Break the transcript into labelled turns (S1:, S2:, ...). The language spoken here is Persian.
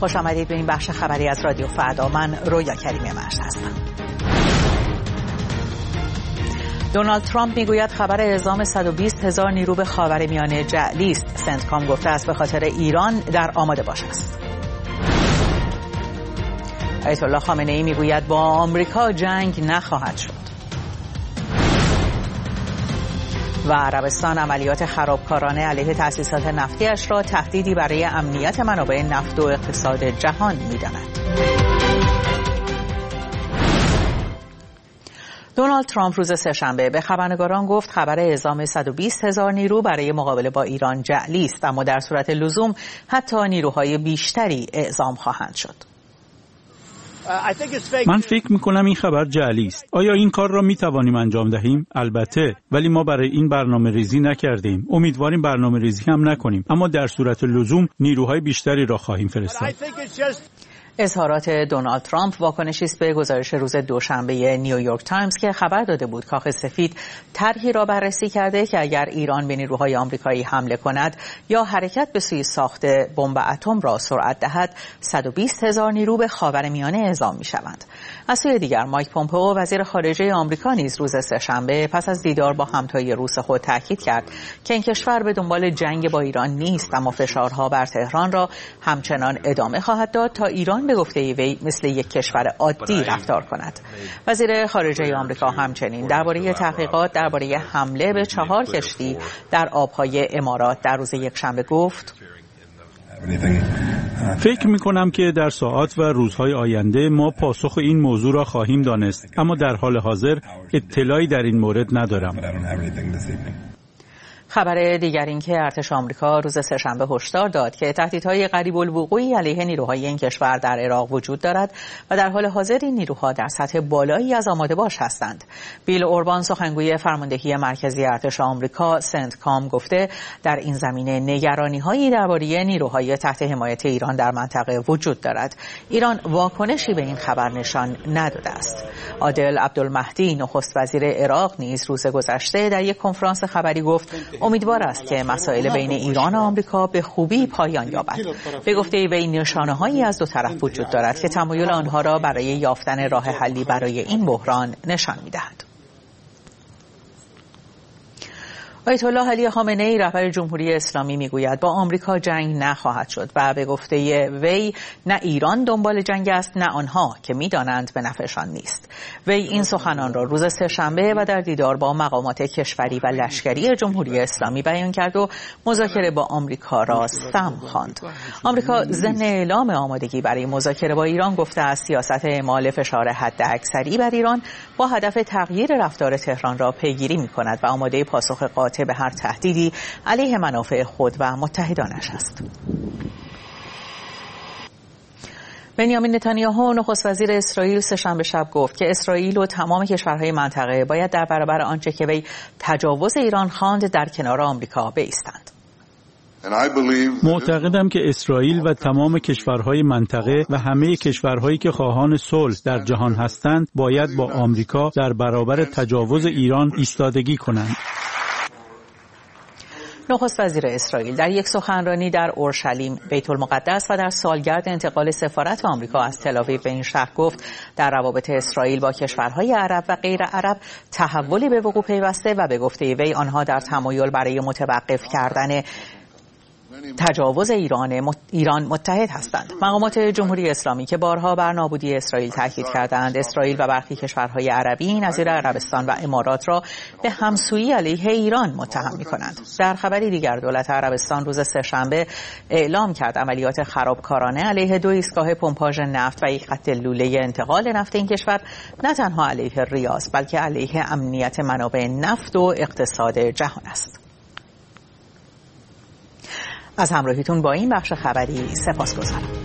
S1: خوش آمدید به این بخش خبری از رادیو فردا. من رویا کریمی مرز هستم. دونالد ترامپ میگوید خبر اعزام 120,000 نیرو به خاورمیانه جعلی است. سنتکام گفته است به خاطر ایران در آماده باش است. آیت الله خامنه ای میگوید با آمریکا جنگ نخواهد شد. و عربستان عملیات خرابکارانه علیه تأسیسات نفتی‌اش را تهدیدی برای امنیت منابع نفت و اقتصاد جهان می‌داند. دونالد ترامپ روز سه‌شنبه به خبرنگاران گفت خبر اعزام 120,000 نیرو برای مقابله با ایران جعلی است، اما در صورت لزوم حتی نیروهای بیشتری اعزام خواهند شد.
S2: من فکر میکنم این خبر جعلی است. آیا این کار را میتوانیم انجام دهیم؟ البته، ولی ما برای این برنامه ریزی نکردیم. امیدواریم برنامه ریزی هم نکنیم، اما در صورت لزوم نیروهای بیشتری را خواهیم فرستاد.
S1: اظهارات دونالد ترامپ واکنشی است به گزارش روز دوشنبه نیویورک تایمز که خبر داده بود کاخ سفید طرحی را بررسی کرده که اگر ایران به نیروهای آمریکایی حمله کند یا حرکت به سوی ساخت بمب اتم را سرعت دهد 120,000 نیرو به خاورمیانه اعزام می‌شوند. از سوی دیگر مایک پومپئو وزیر خارجه آمریکا نیز روز سه‌شنبه پس از دیدار با همتای روس خود تاکید کرد که این کشور به دنبال جنگ با ایران نیست، اما فشارها بر تهران را همچنان ادامه خواهد داد تا ایران به گفته وی مثل یک کشور عادی رفتار کند. وزیر خارجه آمریکا همچنین درباره تحقیقات درباره حمله به 4 کشتی در آبهای امارات در روز یکشنبه گفت
S2: فکر می‌کنم که در ساعات و روزهای آینده ما پاسخ این موضوع را خواهیم دانست، اما در حال حاضر اطلاعی در این مورد ندارم.
S1: خبر دیگر این که ارتش آمریکا روز سه‌شنبه هشدار داد که تهدیدهای قریب الوقوعی علیه نیروهای این کشور در عراق وجود دارد و در حال حاضر این نیروها در سطح بالایی از آماده باش هستند. بیل اوربان سخنگوی فرماندهی مرکزی ارتش آمریکا سنتکام گفته در این زمینه نگرانی‌هایی درباره نیروهای تحت حمایت ایران در منطقه وجود دارد. ایران واکنشی به این خبر نشان نداده است. عادل عبدالمهدی نخست وزیر عراق نیز روز گذشته در یک کنفرانس خبری گفت امیدوار است که مسائل بین ایران و آمریکا به خوبی پایان یابد. به گفته وی نشانه‌هایی از دو طرف وجود دارد که تمایل آنها را برای یافتن راه حلی برای این بحران نشان می‌دهد. آیت الله علی خامنه ای رهبر جمهوری اسلامی میگوید با آمریکا جنگ نخواهد شد و به گفته وی نه ایران دنبال جنگ است نه آنها که میدانند به نفعشان نیست. وی این سخنان را روز سه‌شنبه و در دیدار با مقامات کشوری و لشکری جمهوری اسلامی بیان کرد و مذاکره با آمریکا را سم خواند. آمریکا ضمن اعلام آمادگی برای مذاکره با ایران گفته است سیاست اعمال فشار حداکثری بر ایران با هدف تغییر رفتار تهران را پیگیری می‌کند و آماده پاسخ به هر تهدیدی علیه منافع خود و متحدانش است. بنیامین نتانیاهو نخست وزیر اسرائیل سه‌شنبه شب گفت که اسرائیل و تمام کشورهای منطقه باید در برابر آنچه که وی تجاوز ایران خواند در کنار آمریکا بایستند.
S2: معتقدم که اسرائیل و تمام کشورهای منطقه و همه کشورهایی که خواهان صلح در جهان هستند باید با آمریکا در برابر تجاوز ایران ایستادگی کنند.
S1: نخست وزیر اسرائیل در یک سخنرانی در اورشلیم بیت المقدس و در سالگرد انتقال سفارت آمریکا از تل‌آویو به این شهر گفت در روابط اسرائیل با کشورهای عرب و غیر عرب تحولی به وقوع پیوسته و به گفته وی آنها در تمایل برای متوقف کردن تجاوز ایران متحد هستند. مقامات جمهوری اسلامی که بارها بر نابودی اسرائیل تاکید کردند، اسرائیل و برخی کشورهای عربی نظیر عربستان و امارات را به همسویی علیه ایران متهم می‌کنند. در خبری دیگر دولت عربستان روز سه‌شنبه اعلام کرد عملیات خرابکارانه علیه 2 ایستگاه پمپاژ نفت و یک خط لوله انتقال نفت این کشور نه تنها علیه ریاض بلکه علیه امنیت منابع نفت و اقتصاد جهان است. از همراهیتون با این بخش خبری سپاسگزارم.